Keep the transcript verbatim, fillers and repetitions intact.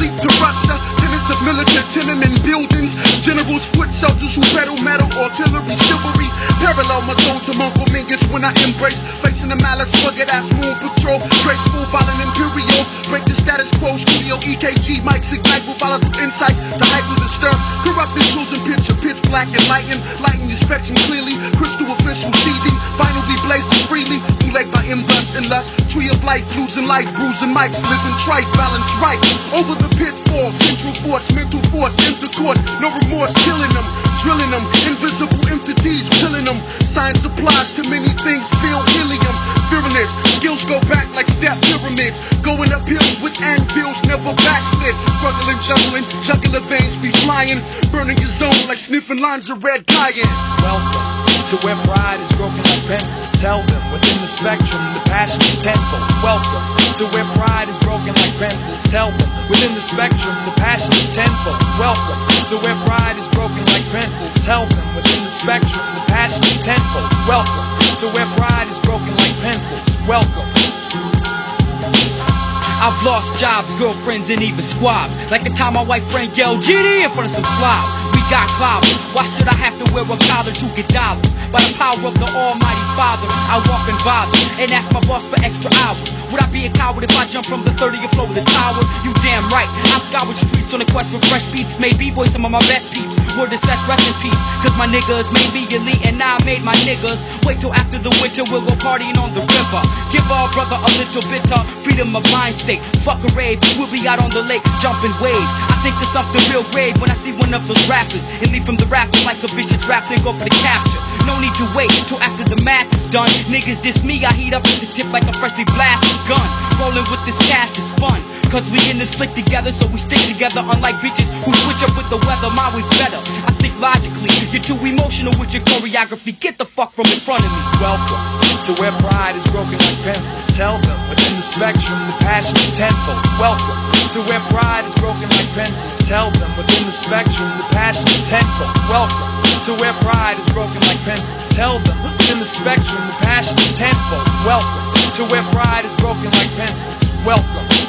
complete to rupture. Tenants of militant tenement buildings, generals, foot soldiers who pedal metal, artillery, chivalry. Parallel my soul to Uncle Mingus when I embrace facing the malice, rugged ass moon patrol. Graceful, violent, imperial. Break the status quo, studio, E K G, mics ignite with volatile insight. The heighten, disturb, corrupted children, picture pitch black and lighten. Lighten your spectrum clearly. Crystal official C D, vinyl be blazing freely. Bootleg by M dust and lust. Tree of life, losing life, bruising mics, living trife, balance right. Over the pitfall, central force, mental force, intercourse, no remorse, killing them, drilling them, invisible entities, killing them. Science applies to many things, feel helium, fearing this. Skills go back like step pyramids, going up hills with anvils, never backslid. Struggling, juggling, jugular veins be flying, burning your zone like sniffing lines of red cayenne. Welcome to where pride is broken like pencils. Tell them within the spectrum the passion is tenfold. Welcome to where pride is broken like pencils. Tell them within the spectrum the passion is tenfold. Welcome to where pride is broken like pencils. Tell them within the spectrum the passion is tenfold. Welcome to where pride is broken like pencils. Welcome. I've lost jobs, girlfriends, and even squabs. Like the time my white friend yelled G D in front of some slobs. We got clobbered. Why should I have to wear a collar to get dollars? By the power of the Almighty Father, I walk and bother and ask my boss for extra hours. Would I be a coward if I jump from the thirtieth floor of the tower? You damn right. I've scoured streets on a quest for fresh beats. Made B-boys some of my best peeps. Word assess, rest in peace. Cause my niggas made me elite and I made my niggas. Wait till after the winter, we'll go partying on the river. Give our brother a little bit of freedom of mind state. Fuck a rave, we'll be out on the lake jumping waves. I think of something real grave when I see one of those rappers and leave from the rafter like a vicious rap, then go for the capture. No need to wait till after the math is done. Niggas diss me, I heat up at the tip like a freshly blasted gun. Rolling with this cast is fun, cause we in this flick together, so we stick together. Unlike bitches who switch up with the weather, my way's better. I think logically, you're too emotional with your choreography. Get the fuck from in front of me. Welcome to where pride is broken like pencils. Tell them within the spectrum the passion is tenfold. Welcome to where pride is broken like pencils. Tell them within the spectrum the passion is tenfold. Welcome to where pride is broken like pencils. Tell them within the spectrum the passion is tenfold. Welcome to where pride is broken like pencils. Welcome